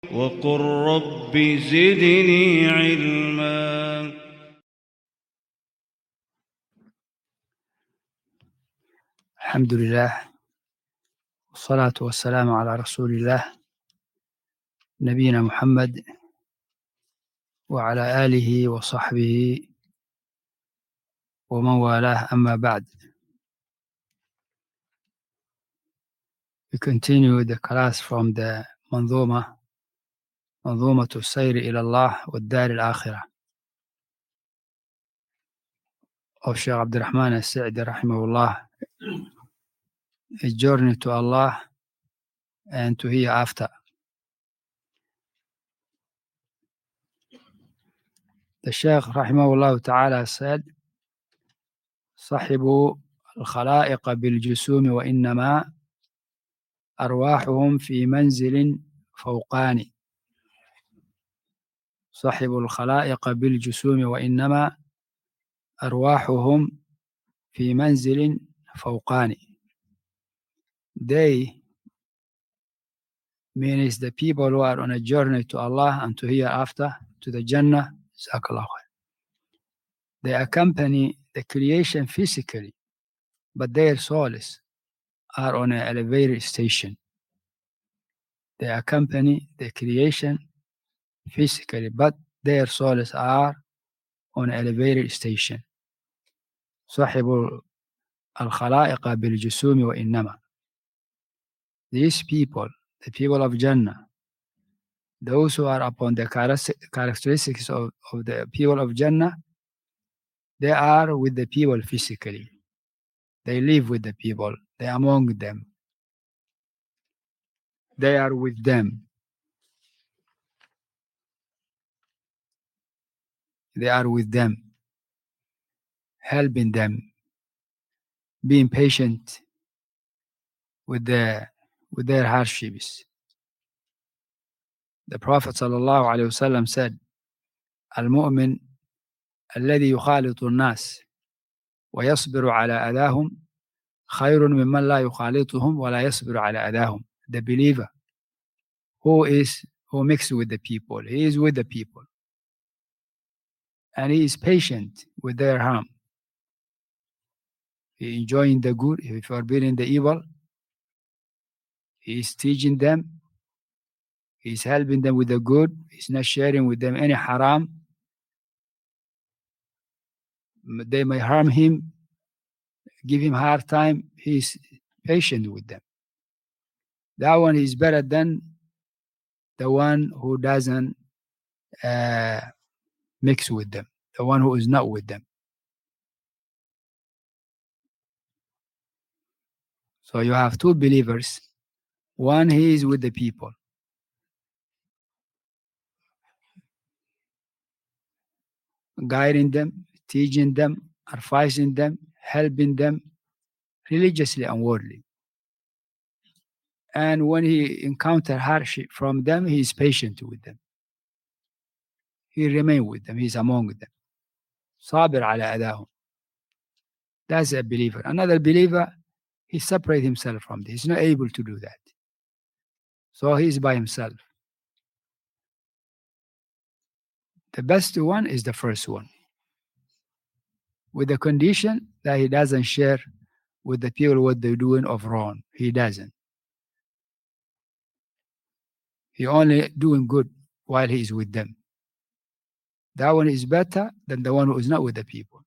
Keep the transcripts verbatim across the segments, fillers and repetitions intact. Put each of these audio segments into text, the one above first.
وقل رب زدني علما. الحمد لله والصلاة والسلام على رسول الله نبينا محمد وعلى آله وصحبه ومن والاه. أما بعد, we continue the class from the منظومة منظومة السير إلى الله والدار الآخرة of Shaykh Abdul Rahman As-Sa'di rahimahullah, a journey to Allah and to hereafter. The Shaykh rahimahullah ta'ala said, صحبوا الخلائق بالجسوم وإنما أرواحهم في منزل فوقاني. صحبوا الخلائق بالجسوم وإنما أرواحهم في منزل فوقاني. They means the people who are on a journey to Allah and to hereafter, to the Jannah. They accompany the creation physically, but their souls are on an elevated station. They accompany the creation physically, but their souls are on an elevated station. صحبوا الخلائق بالجسوم وإنما. These people, the people of Jannah, those who are upon the characteristics of, of the people of Jannah, they are with the people physically. They live with the people. They are among them. They are with them. They are with them, helping them, being patient with their, with their hardships. The Prophet sallallahu alaihi wasallam said, المؤمن الذي يخالط الناس ويصبر على أذاهم خير ممن لا يخالطهم ولا يصبر على أذاهم. The believer who is who mixes with the people, he is with the people, and he is patient with their harm. He is enjoying the good, he is forbidding the evil. He is teaching them. He is helping them with the good. He is not sharing with them any haram. They may harm him, give him hard time. He is patient with them. That one is better than the one who doesn't uh, mix with them, the one who is not with them. So you have two believers. One, he is with the people, guiding them, teaching them, advising them, helping them religiously and worldly. And when he encounters hardship from them, he is patient with them. He remains with them. He is among them. صابر على أذاهم. That's a believer. Another believer, he separates himself from this. He's not able to do that. So he is by himself. The best one is the first one, with the condition that he doesn't share with the people what they're doing of wrong. He doesn't. He only doing good while he is with them. That one is better than the one who is not with the people.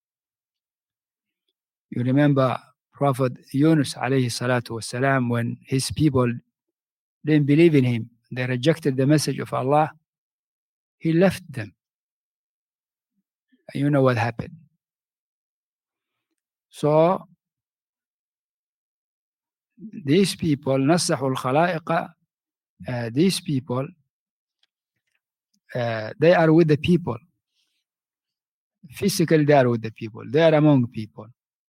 You remember Prophet Yunus alayhi salatu wasalam, when his people didn't believe in him, they rejected the message of Allah, he left them. And you know what happened. So these people, نصحوا الخلائق, uh, these people, uh, they are with the people. Physically, they are with the people. They are among people.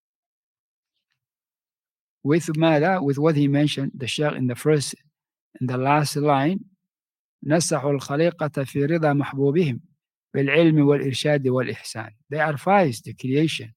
With ماذا? With what he mentioned, the Shaykh in the first, in the last line, نصحوا الخليقة في رضا محبوبهم بالعلم والإرشاد والإحسان. They advise the creation,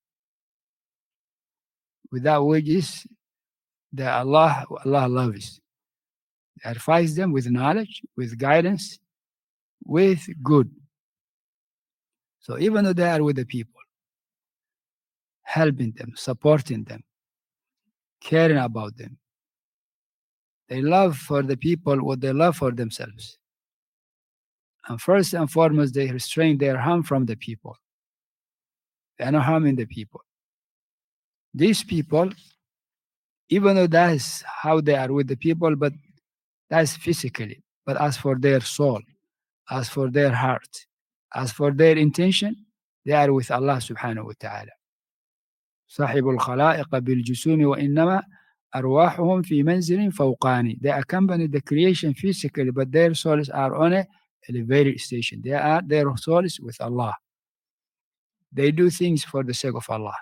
without which is that Allah, Allah loves. Advise them with knowledge, with guidance, with good. So even though they are with the people, helping them, supporting them, caring about them, they love for the people what they love for themselves. And first and foremost, they restrain their harm from the people. They are not harming the people. These people, even though that is how they are with the people, but that's physically. But as for their soul, as for their heart, as for their intention, they are with Allah subhanahu wa ta'ala. صاحب الخلائق بالجسوم وإنما أرواحهم في منزل فوقاني. They accompany the creation physically, but their souls are on a elevated station. They are their souls with Allah. They do things for the sake of Allah.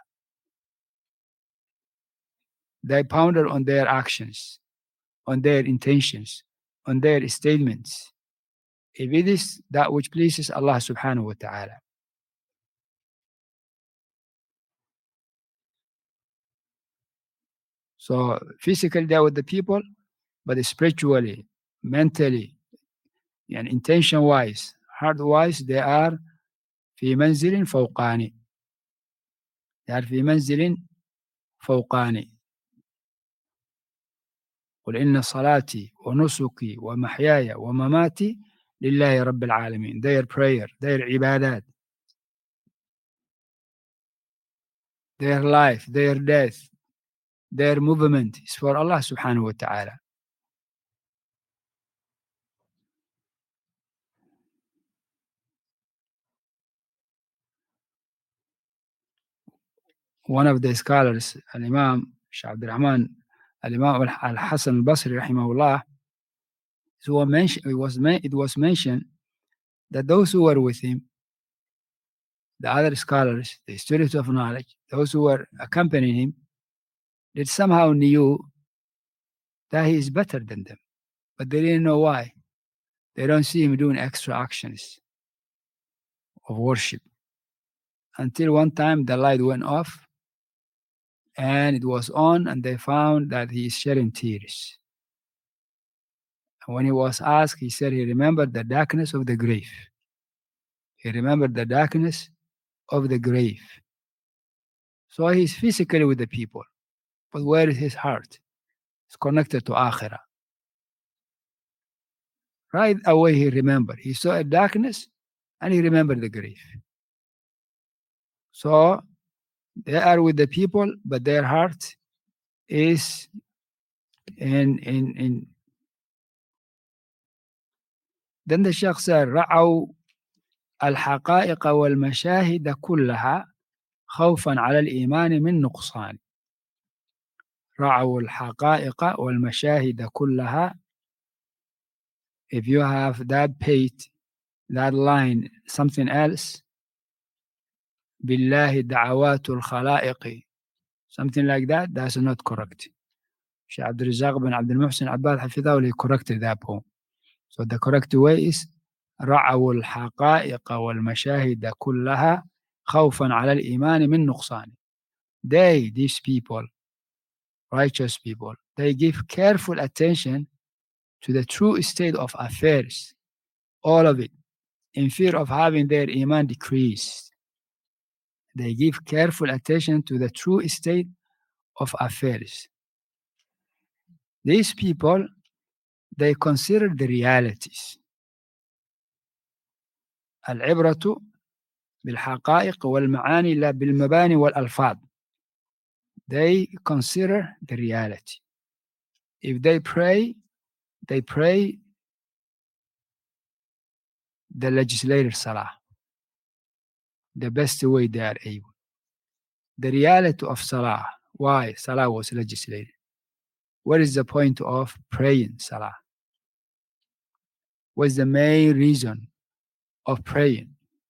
They ponder on their actions, on their intentions, on their statements, if it is that which pleases Allah subhanahu wa ta'ala. So physically they are with the people, but spiritually, mentally, and intention-wise, heart-wise, they are في منزل فوقاني. They are في منزل فوقاني. قل إن صلاتي ونسكي ومحياي ومماتي لله رب العالمين. Their prayer, their ibadat, their life, their death, their movement is for Allah subhanahu wa ta'ala. One of the scholars, Al-Imam Shaykh Abdul Rahman, Al-Imam Al-Hasan Al-Basri rahimahullah, so it was, it was mentioned that those who were with him, the other scholars, the students of knowledge, those who were accompanying him, they somehow knew that he is better than them, but they didn't know why. They don't see him doing extra actions of worship. Until one time the light went off and it was on, and they found that he is shedding tears. And when he was asked, he said he remembered the darkness of the grave. He remembered the darkness of the grave. So he's physically with the people, but where is his heart? It's connected to Akhirah. Right away he remembered. He saw a darkness and he remembered the grave. So they are with the people, but their heart is in in in. Then the Shaykh said, رعوا الحقائق والمشاهد كلها خوفا على الإيمان من نقصان. رعوا الحقائق والمشاهد كلها. If you have that page, that line, something else, بالله دعوات الخلائق, something like that, that's not correct. Shaykh Abdul Razak bin Abdul Muhsin Abbad Hafidhahullah, he corrected that poem. So the correct way is رعوا الحقائق والمشاهد كلها خوفا على الإيمان من نقصان. They, these people, righteous people, they give careful attention to the true state of affairs, all of it, in fear of having their iman decreased. They give careful attention to the true state of affairs. These people, they consider the realities. العبرة بالحقائق والمعاني لا بالمباني والألفاظ. They consider the reality. If they pray, they pray the legislative salah, the best way they are able. The reality of salah, why salah was legislated. What is the point of praying salah? What's the main reason of praying?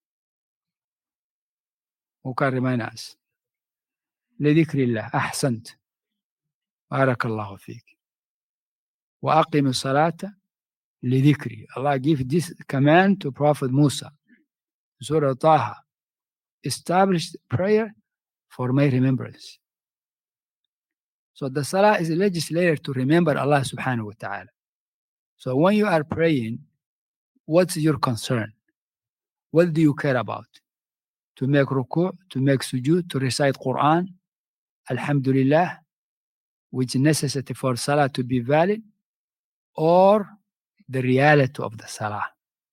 Who can remind us? لذكر الله. أحسنت. بارك الله فيك. وأقم الصلاة لذكري. Allah gave this command to Prophet Musa. Surah Taha. Establish prayer for my remembrance. So the salah is a legislator to remember Allah subhanahu wa ta'ala. So when you are praying, what's your concern? What do you care about? To make ruku', to make sujood, to recite Quran, Alhamdulillah, which is necessity for Salah to be valid, or the reality of the Salah,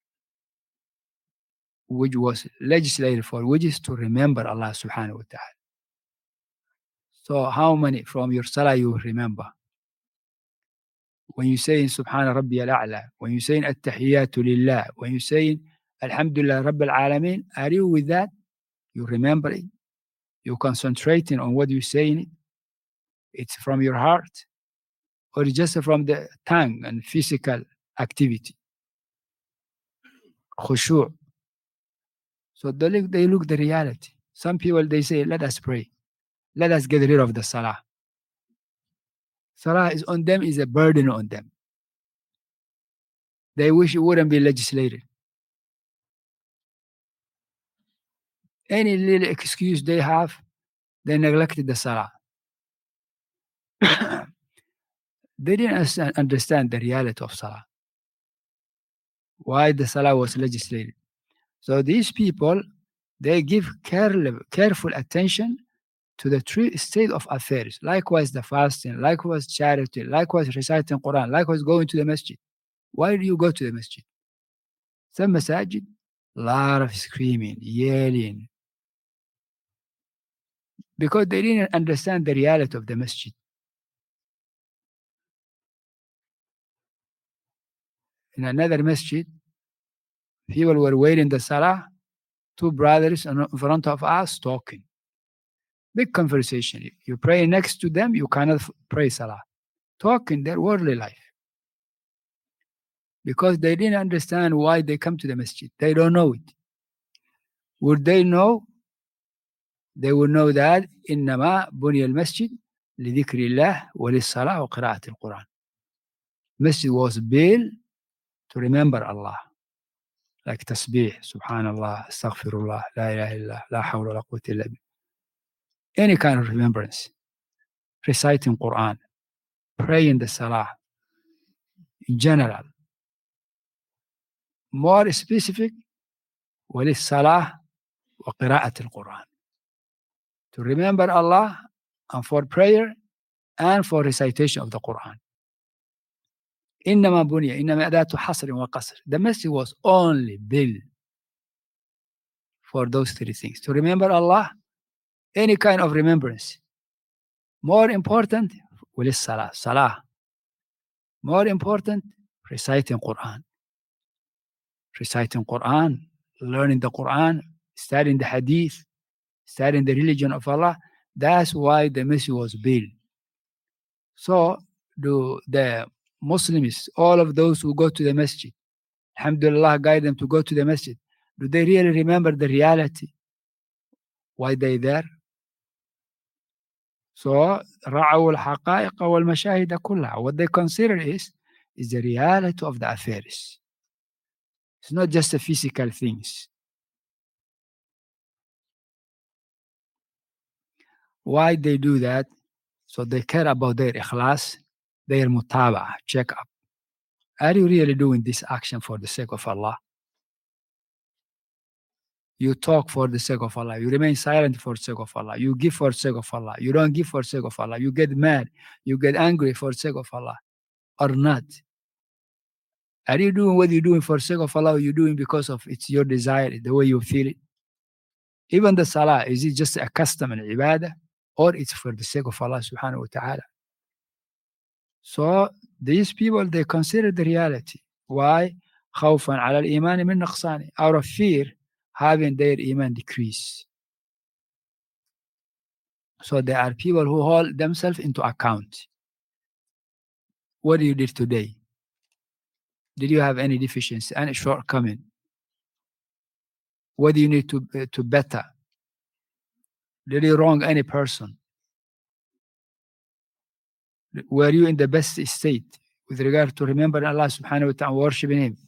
which was legislated for, which is to remember Allah subhanahu wa ta'ala. So how many from your Salah you remember? When you say Subhana Rabbi al-A'la, when you say At-Tahiyyatu Lillah, when you say Alhamdulillah Rabbil Alameen, are you with that? You remember it? You concentrating on what you're saying? It's from your heart? Or just from the tongue and physical activity? Khushu'. So they look, they look the reality. Some people, they say, let us pray. Let us get rid of the Salah. Salah is on them, is a burden on them. They wish it wouldn't be legislated. Any little excuse they have, they neglected the Salah. They didn't understand the reality of Salah. Why the Salah was legislated. So these people, they give careful, careful attention to the true state of affairs. Likewise, the fasting, likewise, charity, likewise, reciting Quran, likewise, going to the masjid. Why do you go to the masjid? Some masajid, a lot of screaming, yelling, because they didn't understand the reality of the masjid. In another masjid, people were waiting the Salah, two brothers in front of us talking. Big conversation. You pray next to them, you cannot pray Salah. Talking their worldly life. Because they didn't understand why they come to the masjid. They don't know it. Would they know? They would know that إنما بني المسجد لذكر الله وللصلاة وقراءة القرآن. Masjid was built to remember Allah. Like tasbih, subhanallah, astaghfirullah, la ilaha illallah, la hawla wa la quwwata illa billah. Any kind of remembrance. Reciting Quran. Praying the Salah. In general. More specific, وللصلاة وقراءة القرآن. To remember Allah and for prayer and for recitation of the Quran. إنما بني إنما أداة حصر وقصر. The message was only built for those three things. To remember Allah, any kind of remembrance. More important, وللصلاة, Salah. More important, reciting Quran. Reciting Quran, learning the Quran, studying the Hadith, studying the religion of Allah. That's why the message was built. So, do the Muslims, all of those who go to the masjid, alhamdulillah, guide them to go to the masjid. Do they really remember the reality? Why they there? So, رعوا الحقائق والمشاهد كلها. What they consider is, is the reality of the affairs. It's not just the physical things. Why they do that? So they care about their ikhlas, their mutaba'ah, check up. Are you really doing this action for the sake of Allah? You talk for the sake of Allah. You remain silent for the sake of Allah. You give for the sake of Allah. You don't give for the sake of Allah. You get mad. You get angry for the sake of Allah. Or not? Are you doing what you're doing for the sake of Allah, or you're doing because of it's your desire, the way you feel it? Even the Salah, is it just a custom and ibadah, or it's for the sake of Allah subhanahu wa ta'ala? So these people, they consider the reality. Why? خوفا على الإيمان من نقصانه. Out of fear, having their iman decrease. So there are people who hold themselves into account. What you did today? Did you have any deficiency, any shortcoming? What do you need to, uh, to better? Did you wrong any person? Were you in the best state with regard to remembering Allah subhanahu wa ta'ala, worshiping Him?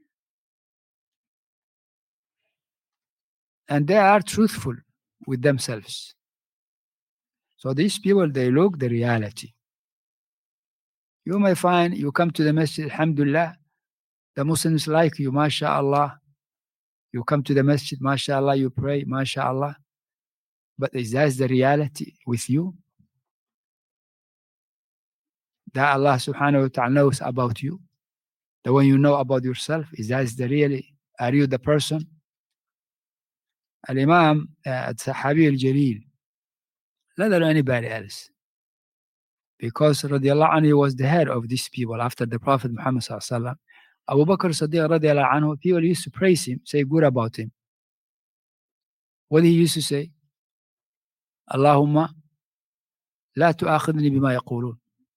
And they are truthful with themselves. So these people, they look the reality. You may find you come to the masjid, alhamdulillah, the Muslims like you, mashallah. You come to the masjid, mashallah, you pray, mashallah. But is that the reality with you? That Allah subhanahu wa ta'ala knows about you? The one you know about yourself, is that the really, are you the person? Al-Imam, uh, Sahabi al-Jalil, not than anybody else. Because radiallahu anhu, he was the head of these people after the Prophet Muhammad sallallahu alaihi wasallam. Abu Bakr Siddiq radiallahu anhu, people used to praise him, say good about him. What he used to say? Allahumma la tu'akhidni bima yaqulun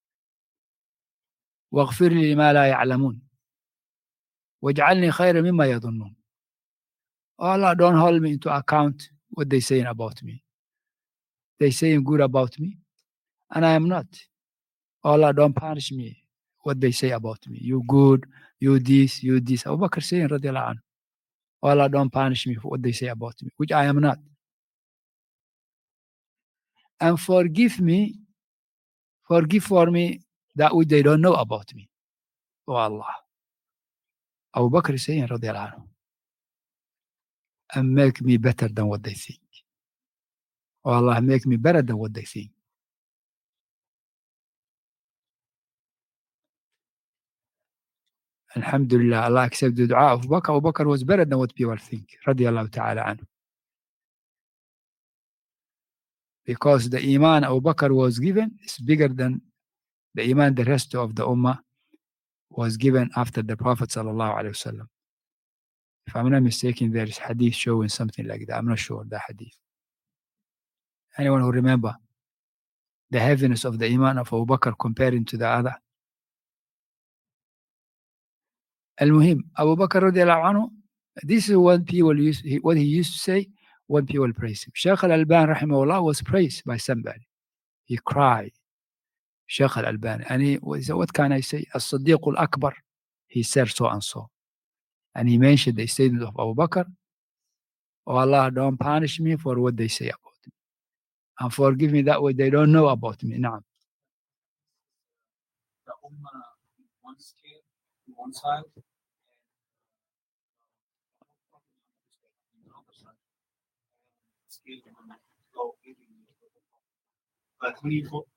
waghfir li lima la ya'lamun waj'alni khayran mimma yadhunnun. Oh Allah, don't hold me into account what they saying about me. They saying good about me, and I am not. Oh Allah, don't punish me what they say about me. You good, you this, you this. Abu Bakr saying radiallahu anhu, oh Allah, don't punish me for what they say about me, which I am not. And forgive me, forgive for me that which they don't know about me. Oh Allah. Abu Bakr is saying radiallahu anhu, and make me better than what they think. Oh Allah, make me better than what they think. Alhamdulillah, Allah accepted the dua of Abu Bakr. Abu Bakr was better than what people think, radiallahu ta'ala anhu. Because the iman Abu Bakr was given is bigger than the iman the rest of the ummah was given after the Prophet sallallahu alaihi wasallam. If I'm not mistaken, there is hadith showing something like that. I'm not sure the hadith. Anyone who remember the heaviness of the iman of Abu Bakr comparing to the other? Al-Muhim, Abu Bakr radiallahu anhu, this is what people used, what he used to say when people praise him. Shaykh al-Albani rahimahullah was praised by somebody. He cried. Shaykh al-Albani. And he said, what can I say? As-Siddiq al-Akbar. He said so and so. And he mentioned the statement of Abu Bakr. Oh Allah, don't punish me for what they say about me. And forgive me that what they don't know about me. Naam. The ummah one scale, one side, and the other side. Scale go but when you go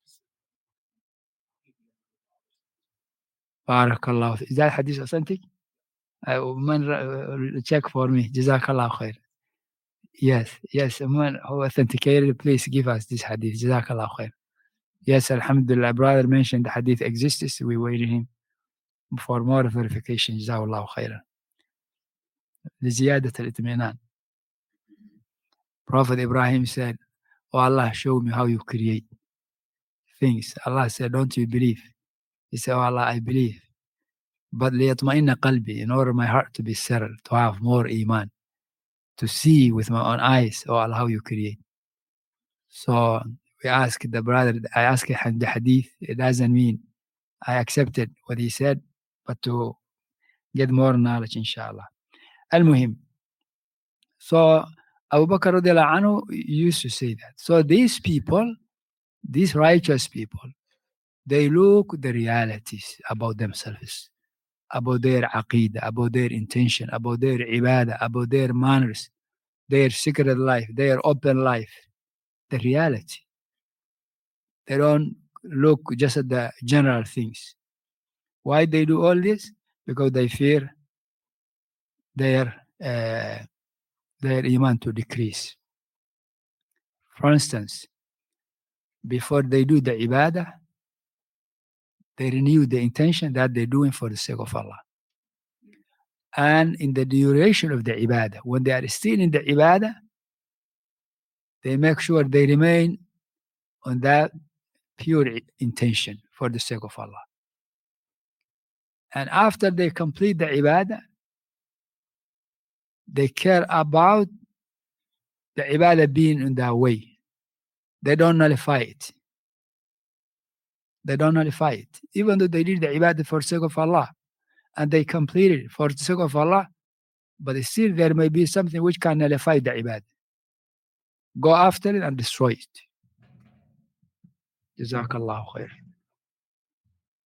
Barakallah. Is that hadith authentic? Uh, man, uh, check for me. Jazakallah khair. Yes, yes. Man who authenticated, please give us this hadith. Jazakallah khair. Yes, alhamdulillah. Brother mentioned the hadith exists. We waited him for more verification. Jazakallah khairan. لزيادة الإطمئنان. Prophet Ibrahim said, oh Allah, show me how you create things. Allah said, don't you believe? He said, oh Allah, I believe. But ليطمئن قلبي, in order my heart to be settled, to have more iman, to see with my own eyes, oh Allah, how you create. So we asked the brother, I asked him the hadith, it doesn't mean I accepted what he said, but to get more knowledge, inshallah. Al-Muhim. So Abu Bakr radiallahu anhu used to say that. So these people, these righteous people, they look the realities about themselves, about their aqeedah, about their intention, about their ibadah, about their manners, their secret life, their open life, the reality. They don't look just at the general things. Why they do all this? Because they fear their uh, their iman to decrease. For instance, before they do the ibadah, they renew the intention that they're doing for the sake of Allah. And in the duration of the ibadah, when they are still in the ibadah, they make sure they remain on that pure intention for the sake of Allah. And after they complete the ibadah, they care about the ibadah being in that way. They don't nullify it. They don't nullify it. Even though they did the ibadah for the sake of Allah and they completed it for the sake of Allah, but still there may be something which can nullify the ibadah. Go after it and destroy it. Jazakallahu khair.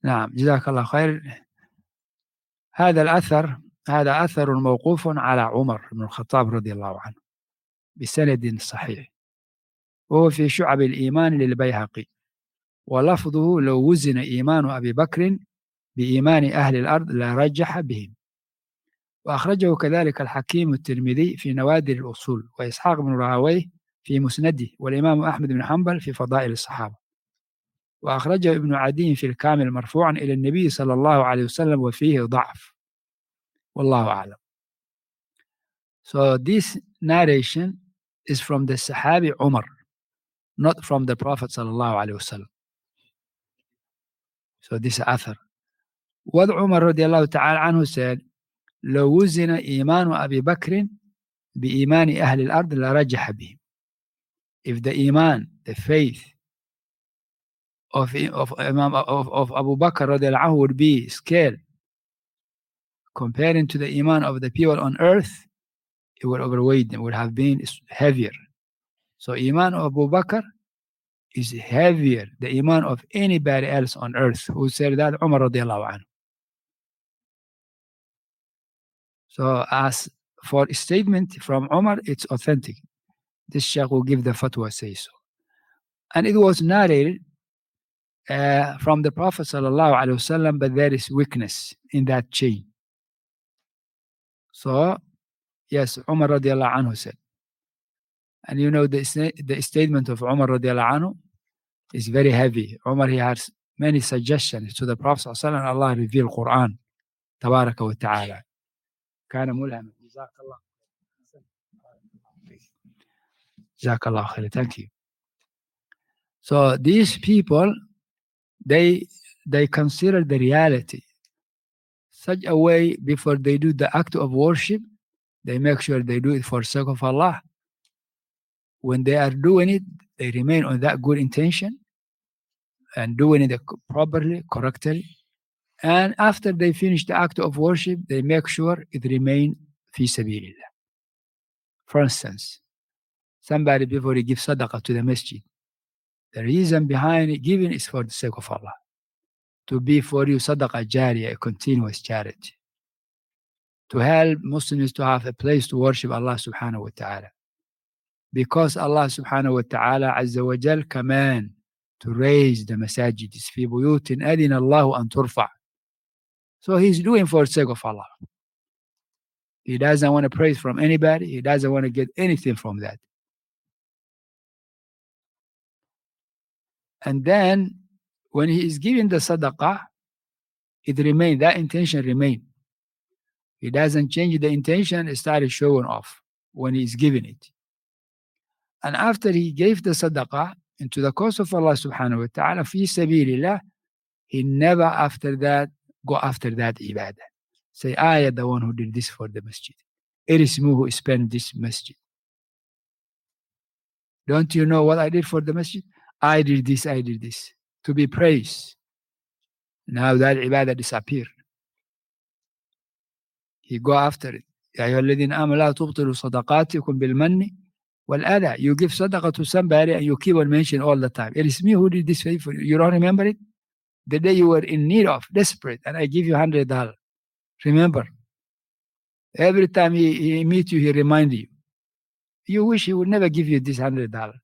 نعم جزاك الله خير. هذا الأثر هذا أثر موقوف على عمر بن الخطاب رضي الله عنه بسند صحيح، وهو في شعب الإيمان للبيهقي، ولفظه لو وزن إيمان أبي بكر بإيمان أهل الأرض لرجح بهم. وأخرجه كذلك الحكيم الترمذي في نوادر الأصول، وإسحاق بن راهويه في مسنده، والإمام أحمد بن حنبل في فضائل الصحابة. وأخرجه ابن عدي في الكامل مرفوعا إلى النبي صلى الله عليه وسلم وفيه ضعف، والله أعلم. So this narration is from the Sahabi Umar, not from the Prophet صلى الله عليه وسلم. So this أثر. What Umar رضي الله تعالى عنه said, لو وزن إيمان أبي بكر بإيمان أهل الأرض لرجح بهم. If the iman, the faith of, of, Imam, of, of Abu Bakr رضي الله عنه would be scaled comparing to the iman of the people on earth, it would overweight them, would have been heavier. So iman of Abu Bakr is heavier, the iman of anybody else on earth. Who said that? Umar radiallahu anhu. So as for a statement from Umar, it's authentic. This Shaykh will give the fatwa, say so. And it was narrated uh, from the Prophet sallallahu alaihi wasallam, but there is weakness in that chain. So yes, Umar radiallahu anhu said. And you know the, the statement of Umar radiallahu anhu is very heavy. Umar, he has many suggestions to the Prophet sallallahu alaihi wasallam, and Allah revealed Quran tabaraka wa ta'ala. كان ملهما. جزاك الله. جزاك الله خير. Thank you. So these people, they they consider the reality such a way before they do the act of worship, they make sure they do it for the sake of Allah. When they are doing it, they remain on that good intention and doing it properly, correctly. And after they finish the act of worship, they make sure it remains fi sabilillah. For instance, somebody before he gives sadaqah to the masjid, the reason behind it giving is for the sake of Allah. To be for you sadaqah jariyah, a continuous charity. To help Muslims to have a place to worship Allah subhanahu wa ta'ala. Because Allah subhanahu wa ta'ala azza wa jal command to raise the masajid fi buyutin adina Allahu an turfa. So he's doing for the sake of Allah. He doesn't want to praise from anybody. He doesn't want to get anything from that. And then when he is giving the sadaqah, it remains, that intention remains. He doesn't change the intention, it started showing off when he is giving it. And after he gave the sadaqah into the cause of Allah subhanahu wa ta'ala, fi sabilillah, he never after that go after that ibadah. Say, I am the one who did this for the masjid. It is me who spent this masjid. Don't you know what I did for the masjid? I did this, I did this. To be praised. Now that ibadah disappeared. He go after it. يا أيها الذين آمنوا لا تبطلوا صدقاتكم بالمن والأذى. You give sadaqah to somebody and you keep on mentioning all the time. It is me who did this for you. You don't remember it? The day you were in need of, desperate, and I give you one hundred dollars. Remember? Every time he, he meet you, he remind you. You wish he would never give you this one hundred dollars.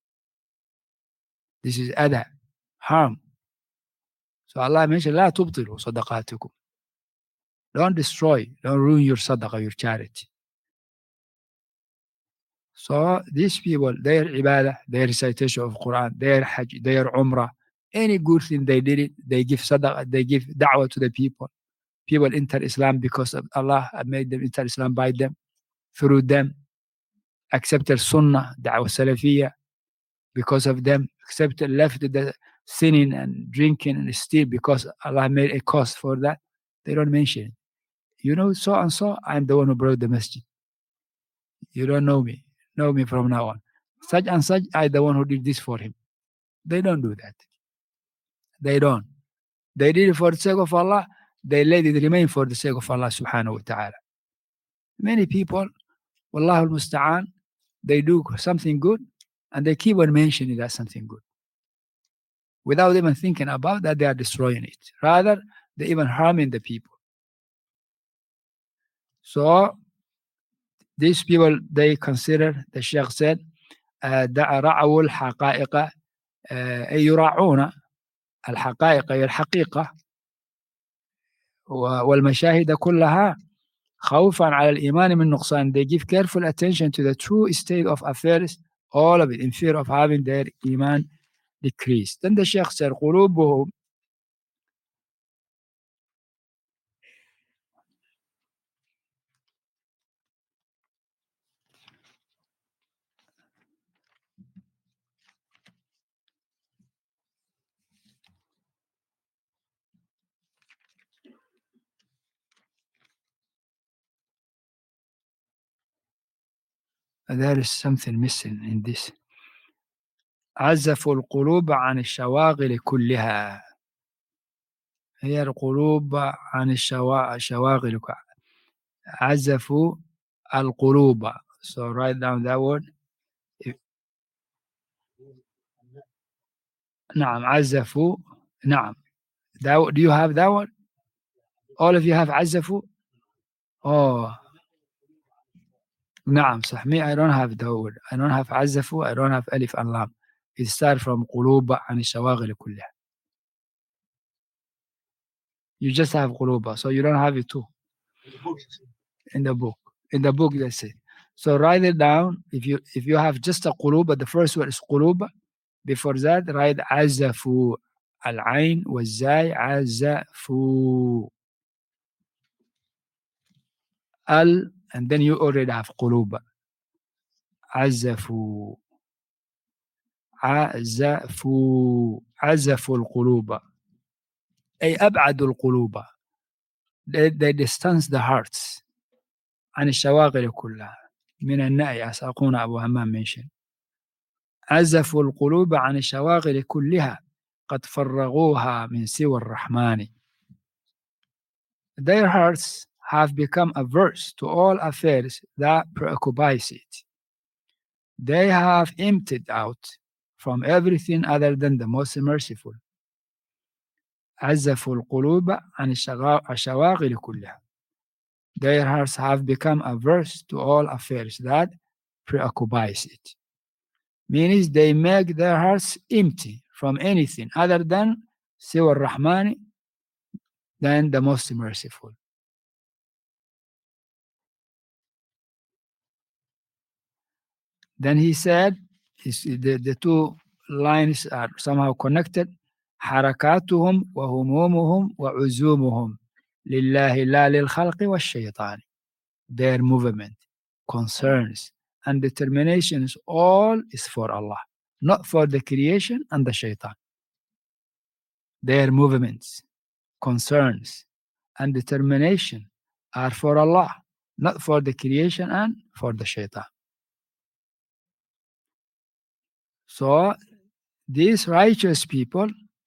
This is adha, harm. So Allah mentioned, لا تبطلوا صدقاتكم. Don't destroy, don't ruin your sadaqah, your charity. So these people, their ibadah, their recitation of Quran, their hajj, their umrah, any good thing they did it, they give sadaqah, they give da'wah to the people. People enter Islam because of Allah made them enter Islam by them, through them, accepted sunnah, da'wah salafiyah, because of them, accepted, left the sinning and drinking and steal because Allah made a cause for that. They don't mention it. You know, so and so, I'm the one who brought the masjid. You don't know me. Know me from now on. Such and such, I'm the one who did this for him. They don't do that. They don't. They did it for the sake of Allah. They let it remain for the sake of Allah subhanahu wa ta'ala. Many people, Wallahu al-musta'an, they do something good and they keep on mentioning that something good. without even thinking about that, they are destroying it. Rather, they're even harming the people. So these people, they consider, the Sheikh said, uh, رعوا الحقائق uh, أي يراعون الحقائق هي الحقيقة والمشاهد كلها خوفا على الإيمان من نقصان. They give careful attention to the true state of affairs, all of it, in fear of having their iman decreased. Then the Sheikh said, قلوبهم there is something missing in this. عزفوا القلوب عن الشواغل كلها. هي القلوب عن الشواغل. عزفوا القلوب. So write down that word. نعم عزفوا. نعم. That, do you have that word? All of you have عزفوا? Oh. نعم صح. Me, I don't have that word. I don't have عزفوا. I don't have ألف and لام. It starts from قلوب عن الشواغل كلها. You just have قلوب, so you don't have it too. In the book. In the book, that's it. So write it down. If you if you have just a قلوب, the first word is قلوب. Before that, write عزفوا. العين والزاي عزفوا. ال, and then you already have قلوب. عزفوا. عزفوا. عزفوا القلوب. أي أبعدوا القلوب. They, they distance the hearts عن الشواغل كلها. من النأي أساقون أبو همام mention. عزفوا القلوب عن الشواغل كلها قد فرغوها من سوى الرحمن. Their hearts have become averse to all affairs that preoccupies it. They have emptied out from everything other than the most merciful. عزفوا القلوب عن الشواغل كلها. Their hearts have become averse to all affairs that preoccupies it. Means they make their hearts empty from anything other than سوى الرحمن, than the most merciful. Then he said, the, the two lines are somehow connected. حركاتهم وهمومهم وعزومهم لله لا للخلق والشيطان. Their movement, concerns, and determinations, all is for Allah, not for the creation and the shaitan. Their movements, concerns, and determination are for Allah, not for the creation and for the shaitan. So these righteous people,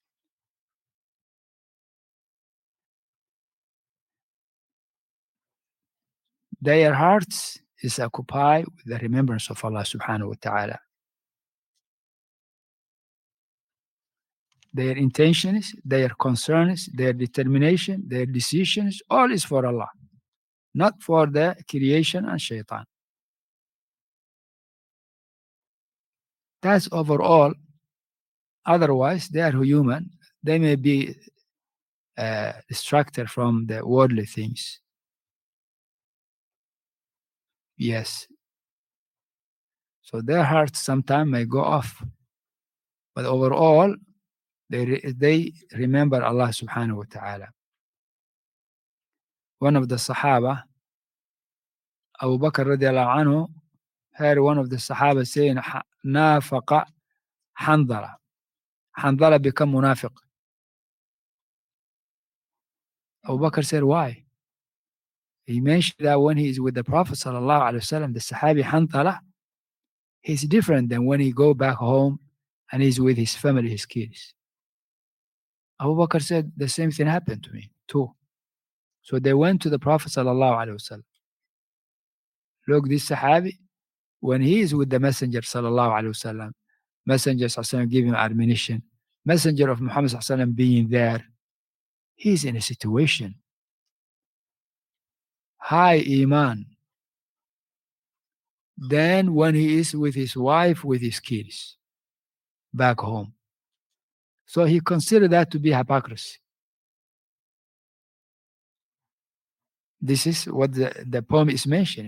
their hearts is occupied with the remembrance of Allah subhanahu wa ta'ala. Their intentions, their concerns, their determination, their decisions, all is for Allah, not for the creation and shaitan. That's overall. Otherwise, they are human. They may be uh, distracted from the worldly things. Yes. So their hearts sometimes may go off. But overall, they, re they remember Allah subhanahu wa ta'ala. One of the Sahaba, Abu Bakr radiallahu anhu, heard one of the Sahaba saying, Nafaqa Handala. Handala become munafiq. Abu Bakr said, why? He mentioned that when he is with the Prophet sallallahu alaihi wasallam, the Sahabi Handala, he's different than when he go back home and he's with his family, his kids. Abu Bakr said, the same thing happened to me too. So they went to the Prophet sallallahu alaihi wasallam. Look, this Sahabi, when he is with the Messenger sallallahu alaihi wasallam, Messenger sallallahu alaihi wasallam give him admonition, Messenger of Muhammad sallallahu alaihi wasallam being there, he's in a situation, high iman, than when he is with his wife, with his kids, back home. So he considered that to be hypocrisy. This is what the, the poem is mentioning.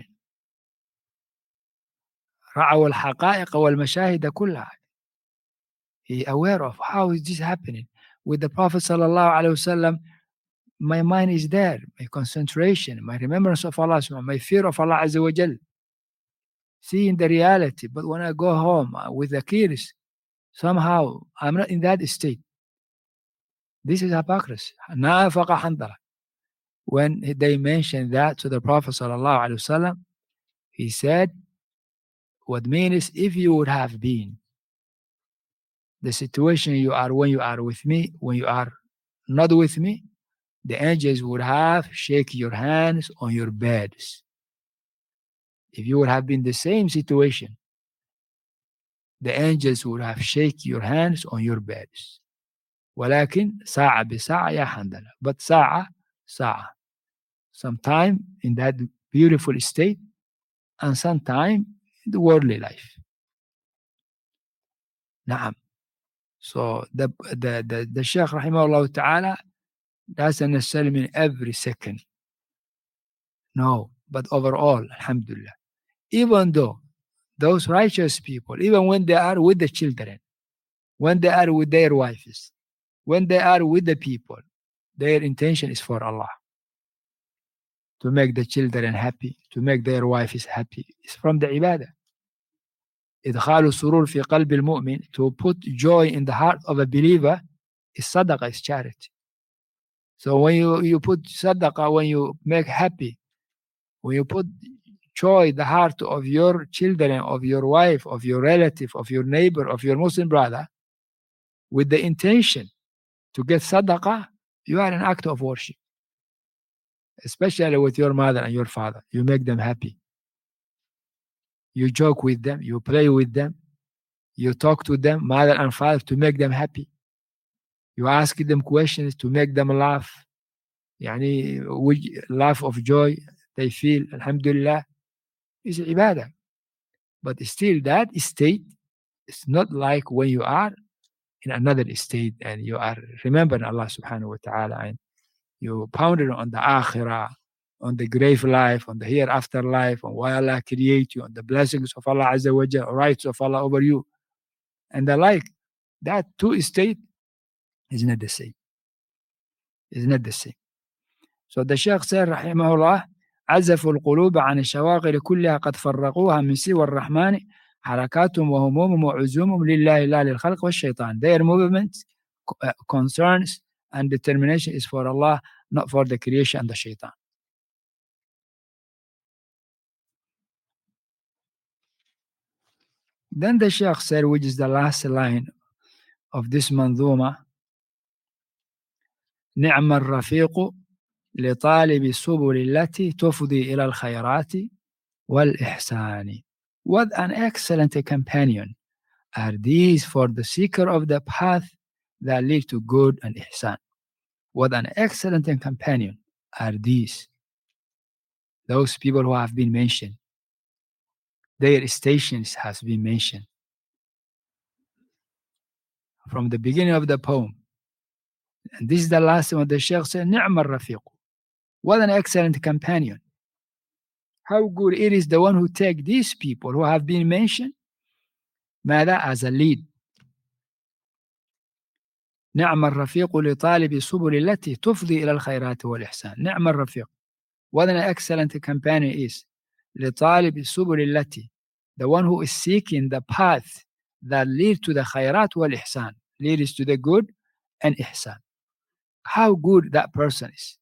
رعوا الحقائق والمشاهد كلها. He aware of how is this happening with the Prophet sallallahu alaihi wasallam. My mind is there, my concentration, my remembrance of Allah, my fear of Allah Azza wa Jal, seeing the reality. But when I go home with the kids, somehow I'm not in that state. This is hypocrisy. نافق حنظلة. When they mentioned that to the Prophet sallallahu alaihi wasallam, he said, what means if you would have been the situation you are when you are with me, when you are not with me, the angels would have shake your hands on your beds. If you would have been the same situation, the angels would have shake your hands on your beds. ولكن ساعة بساعة يا حنظلة. But ساعة ساعة. Sometime in that beautiful state, and sometime in the worldly life. نعم. So the the the, the Shaykh rahimahullah ta'ala doesn't necessarily mean every second. No, but overall, alhamdulillah. Even though those righteous people, even when they are with the children, when they are with their wives, when they are with the people, their intention is for Allah. To make the children happy, to make their wives happy. It's from the ibadah. إدخال السرور في قلب المؤمن, to put joy in the heart of a believer, is sadaqah, is charity. So when you, you put sadaqah, when you make happy, when you put joy in the heart of your children, of your wife, of your relative, of your neighbor, of your Muslim brother, with the intention to get sadaqah, you are an act of worship. Especially with your mother and your father. You make them happy. You joke with them, you play with them, you talk to them, mother and father, to make them happy. You ask them questions to make them laugh. Yani, with laugh of joy, they feel, alhamdulillah, is ibadah. But still, that state is not like when you are in another state and you are remembering Allah subhanahu wa ta'ala and you ponder on the akhirah, on the grave life, on the hereafter life, on why Allah create you, on the blessings of Allah Azza wa Jal, rights of Allah over you, and the like. That two state is not the same. Is not the same. So the Shaykh said, rahimahullah, عزفوا القلوب عن الشواغل كلها قد فرقوها من سوى الرحمن حركاتهم وهمومهم وعزومهم لله لا للخلق والشيطان. Their movements, uh, concerns, and determination is for Allah, not for the creation and the shaitan. Then the Shaykh said, which is the last line of this manzuma, نعم الرفيق لطالب السبل التي تفضي إلى الخيرات والإحسان. What an excellent companion are these for the seeker of the path that lead to good and ihsan. What an excellent companion are these. Those people who have been mentioned. Their stations has been mentioned. From the beginning of the poem. And this is the last one. The Shaykh said, نعم الرفيق. What an excellent companion. How good it is the one who take these people who have been mentioned, ماذا, as a lead. نعم الرفيق لطالب السبل التي تفضي إلى الخيرات والإحسان. نعم الرفيق. What an excellent companion is. لطالب السبل التي, the one who is seeking the path that lead to the khairat wal ihsan, leads to the good and ihsan. How good that person is.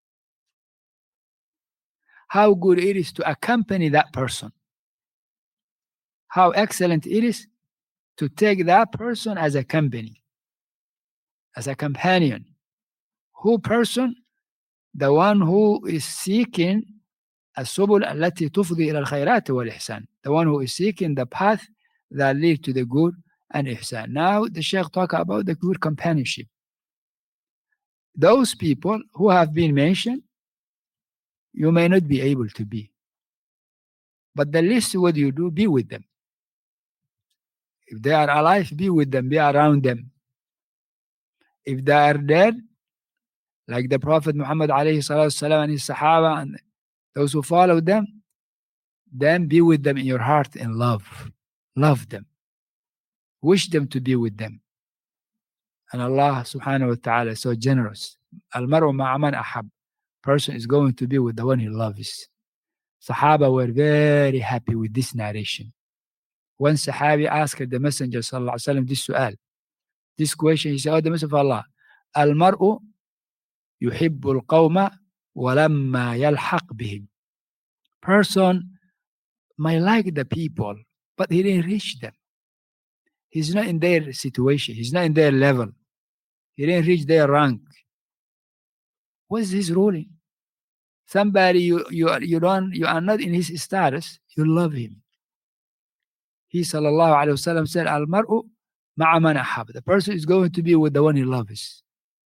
How good it is to accompany that person. How excellent it is to take that person as a company, as a companion. Who person? The one who is seeking السبل التي تفضي إلى الخيرات والإحسان. The one who is seeking the path that leads to the good and ihsan. Now the Shaykh talk about the good companionship. Those people who have been mentioned, you may not be able to be. But the least what you do, be with them. If they are alive, be with them, be around them. If they are dead, like the Prophet Muhammad alayhi salatu wasalam and his Sahaba and those who follow them, then be with them in your heart in love. Love them. Wish them to be with them. And Allah subhanahu wa ta'ala is so generous. Al-mar'u ma'a man ahab. Person is going to be with the one he loves. Sahaba were very happy with this narration. One Sahabi asked the Messenger sallallahu alaihi wasallam this su'al. This question, he said, oh, the Messenger of Allah, Al-mar'u yuhibbu al-qawma walamma yalhaq bihim. Person might like the people, but he didn't reach them. He's not in their situation. He's not in their level. He didn't reach their rank. What is his ruling? Somebody you you are, you don't you are not in his status. You love him. He sallallahu alaihi wasallam said, "Al mar'u ma'a man ahab." The person is going to be with the one he loves.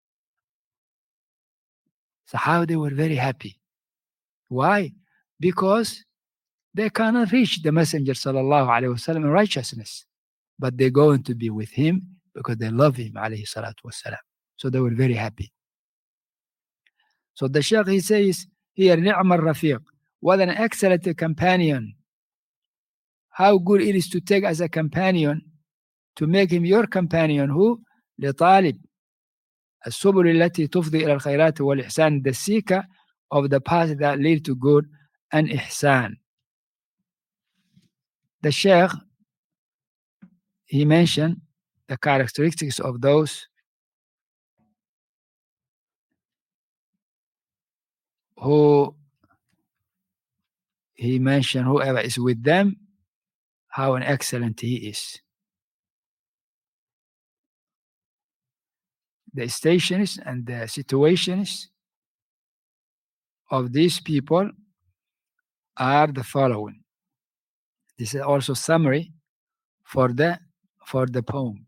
So how they were very happy. Why? Because they cannot reach the Messenger sallallahu alaihi wasallam in righteousness, but they're going to be with him because they love him alayhi salatu wasalam. So they were very happy. So the Shaykh, he says here, ni'ma rafiq, what an excellent companion. How good it is to take as a companion, to make him your companion. Who? لطالب السبل التي تفضي إلى الخيرات والإحسان, the seeker of the path that lead to good and ihsan. The Shaykh, he mentioned the characteristics of those who he mentioned, whoever is with them, how an excellent he is. The stations and the situations of these people are the following. This is also summary for the for the poem.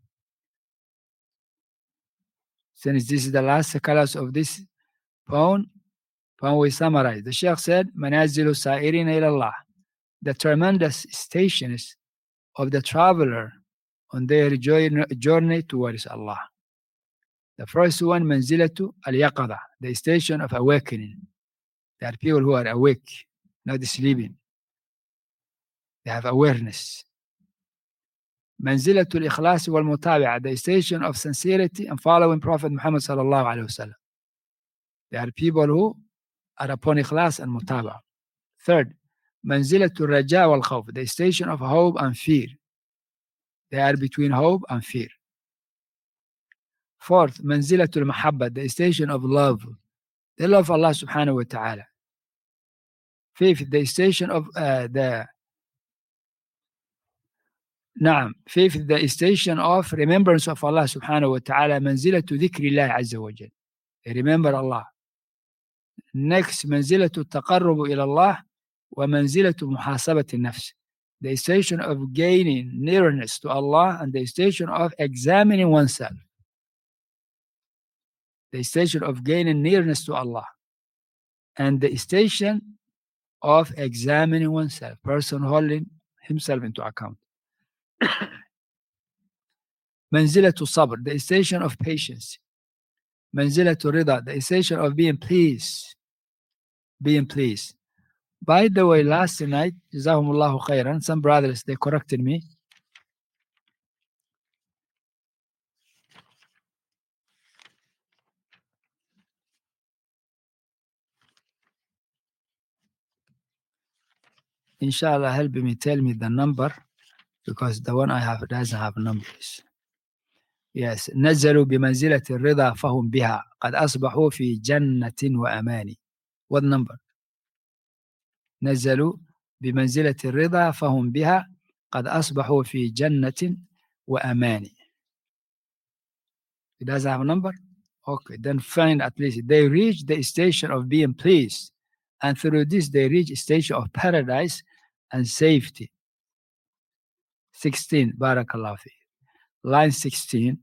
Since this is the last class of this poem, poem we summarize. The Shaykh said, Manazilu Sa'irina ilallah, the tremendous stations of the traveler on their journey towards Allah. The first one, Manzilatu al-Yaqada, the station of awakening. There are people who are awake, not sleeping. They have awareness. Manzilatu al-Ikhlas wal-Mutabi'a, the station of sincerity and following Prophet Muhammad sallallahu alaihi wasallam. There are people who are upon Ikhlas and Mutabi'a. Third, Manzilatu al-Raja wal-Khawf, the station of hope and fear. They are between hope and fear. Fourth, Manzilatul Mahabba, the station of love. They love Allah subhanahu wa ta'ala. Fifth, the station of uh, the Naam. Fifth, the station of remembrance of Allah subhanahu wa ta'ala. Manzilatu dhikrillah azza wa jal. They remember Allah. Next, Manzilatu taqarrubu ila Allah wa manzilatu muhasabati nafs. The station of gaining nearness to Allah and the station of examining oneself. The station of gaining nearness to Allah and the station of examining oneself, person holding himself into account. Manzilatu sabr, the station of patience. Manzilatu rida, the station of being pleased. Being pleased. By the way, last night, Jazahumullahu khairan, some brothers, they corrected me. Inshallah, help me tell me the number, because the one I have doesn't have numbers. Yes. نزلوا بمنزلة الرضا فهم بها قد أصبحوا في جنة وأمان. What number? نزلوا بمنزلة الرضا فهم بها قد أصبحوا في جنة وأمان. It doesn't have a number? Okay, then find at least they reach the station of being pleased, and through this they reach a station of paradise and safety. sixteen, Barakallahu fi. line sixteen.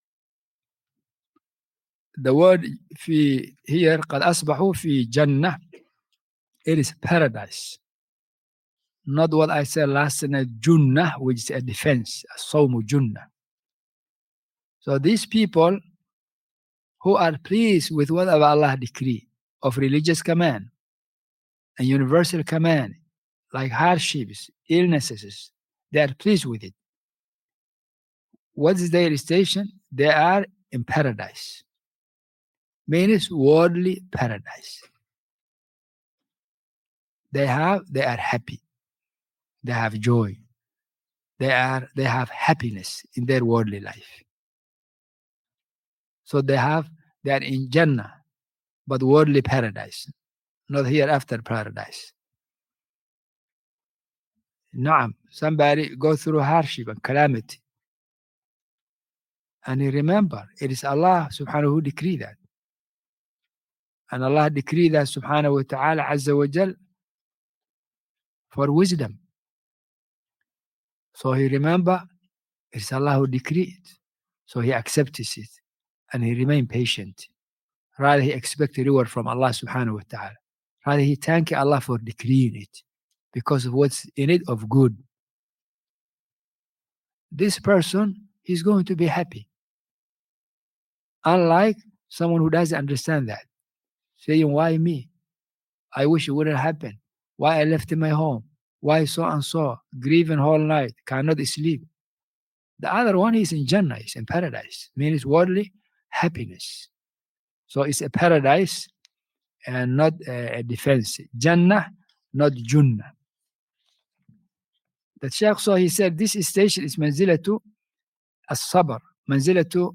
The word في here قد أصبحوا في جنة. It is paradise. Not what I said last night, Junnah, which is a defense, a Sawmu Junnah. So these people who are pleased with whatever Allah decree of religious command and universal command, like hardships, illnesses, they are pleased with it. What is their station? They are in paradise. Means worldly paradise. They have, they are happy. They have joy. They are, they have happiness in their worldly life. So they have, they are in Jannah, but worldly paradise, not hereafter paradise. Naam, somebody go through hardship and calamity. And he remember, it is Allah subhanahu who decreed that. And Allah decreed that subhanahu wa ta'ala azza wa jal for wisdom. So he remember, it's Allah who decreed it. So he accepts it. And he remain patient. Rather he expect a reward from Allah subhanahu wa ta'ala. Rather he thank Allah for decreeing it because of what's in it of good. This person, he's going to be happy. Unlike someone who doesn't understand that. Saying, why me? I wish it wouldn't happen. Why I left my home? Why so and so? Grieving whole night, cannot sleep. The other one is in Jannah, is in paradise. Means worldly happiness. So it's a paradise and not a, a defense. Jannah, not Junnah. The Shaykh, so he said, this station is manzilatu as-sabr, manzilatu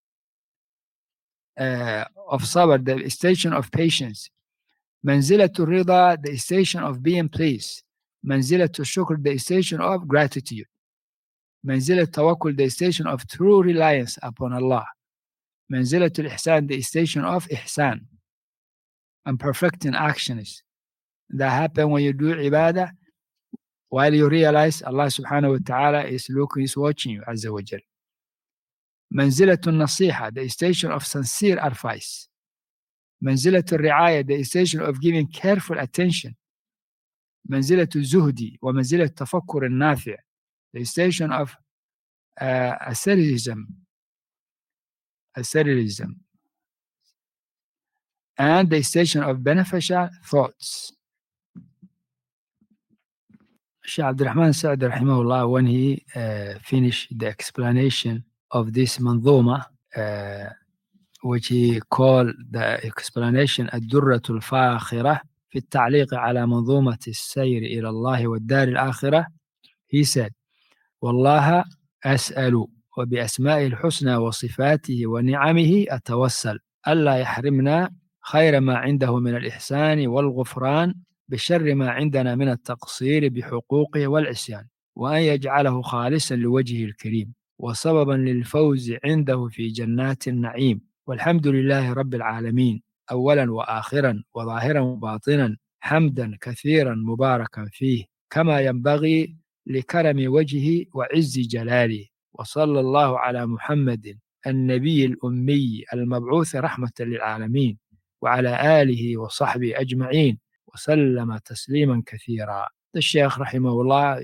uh, of sabr, the station of patience. Manzilatu rida, the station of being pleased. Manzilatu shukr, the station of gratitude. Manzilat tawakkul, the station of true reliance upon Allah. Manzilatul ihsan, the station of ihsan and perfecting actions that happen when you do ibadah while you realize Allah subhanahu wa ta'ala is looking, is watching you, azza wa jal. Manzilatul nasiha, the station of sincere advice. Manzilatul ri'ayah, the station of giving careful attention. Manzilatul zuhdi wa manzilat tafakkur al-nafi', the station of uh, asceticism, asceticism, and the station of beneficial thoughts. Shaykh Abdul Rahman Sa'd rahimahullah, when he uh, finished the explanation of this manzuma, uh, which he called the explanation الدرة الفاخرة في التعليق على منظومة السير إلى الله والدار الآخرة, he said, والله أسأل وبأسمائه الحسنى وصفاته ونعمه أتوسل ألا يحرمنا خير ما عنده من الإحسان والغفران بشر ما عندنا من التقصير بحقوقه والعصيان، وأن يجعله خالصا لوجهه الكريم وسببا للفوز عنده في جنات النعيم. والحمد لله رب العالمين أولا وآخرا وظاهرا وباطنا حمدا كثيرا مباركا فيه كما ينبغي لكرم وجهه وعز جلاله. وصلى الله على محمد النبي الأمي المبعوث رحمة للعالمين وعلى آله وصحبه أجمعين وسلم تسليما كثيرا. The Shaykh rahimahullah,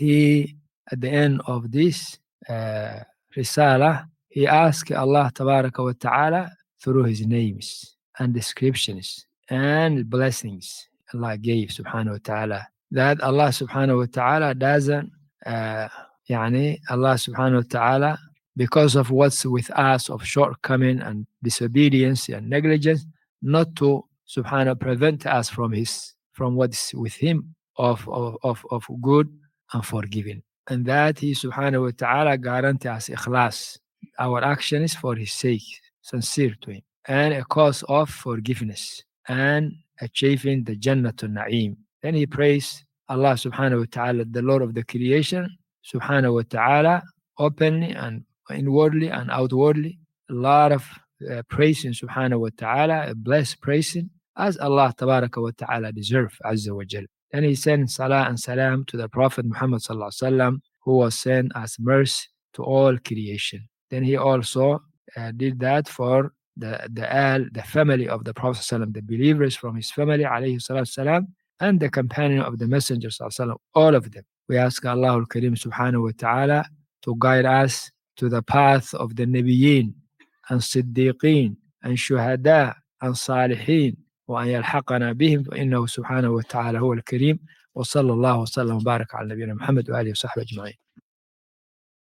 he at the end of this uh, risala, he asked Allah tabaraka wa ta'ala through his names and descriptions and blessings Allah gave subhanahu wa ta'ala, that Allah subhanahu wa ta'ala doesn't uh, yani Allah subhanahu wa ta'ala, because of what's with us of shortcoming and disobedience and negligence, not to subhanahu prevent us from his from what's with him of, of, of, of good and forgiving. And that he subhanahu wa ta'ala guarantee us ikhlas, our actions for his sake, sincere to him, and a cause of forgiveness and achieving the Jannatul Na'im. Then he prays Allah subhanahu wa ta'ala, the Lord of the creation, subhanahu wa ta'ala, openly and inwardly and outwardly, a lot of uh, praising subhanahu wa ta'ala, blessed praising, as Allah tabaraka wa ta'ala deserve, azza wa jal. Then he sent salah and salam to the Prophet Muhammad sallallahu alaihi wasallam, who was sent as mercy to all creation. Then he also uh, did that for the the al, the family of the Prophet ﷺ, the believers from his family, alayhi salatu salam, and the companion of the Messenger ﷺ, all of them. We ask Allah al-Karim subhanahu wa ta'ala to guide us to the path of the Nabiyyin and Siddiqeen and Shuhada and Salihin, وأن يلحقنا بهم فإنه سبحانه وتعالى هو الكريم. وصلى الله وسلم وبارك على نبينا محمد وآله وصحبه أجمعين.